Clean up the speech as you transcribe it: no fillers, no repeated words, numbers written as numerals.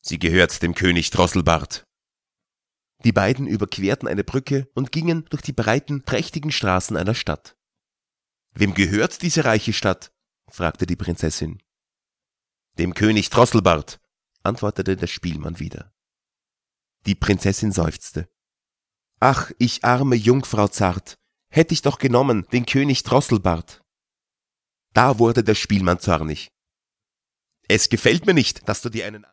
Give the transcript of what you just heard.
Sie gehört dem König Drosselbart. Die beiden überquerten eine Brücke und gingen durch die breiten, prächtigen Straßen einer Stadt. »Wem gehört diese reiche Stadt?« fragte die Prinzessin. »Dem König Drosselbart«, antwortete der Spielmann wieder. Die Prinzessin seufzte. »Ach, ich arme Jungfrau zart, hätt ich doch genommen den König Drosselbart.« Da wurde der Spielmann zornig. »Es gefällt mir nicht, dass du dir einen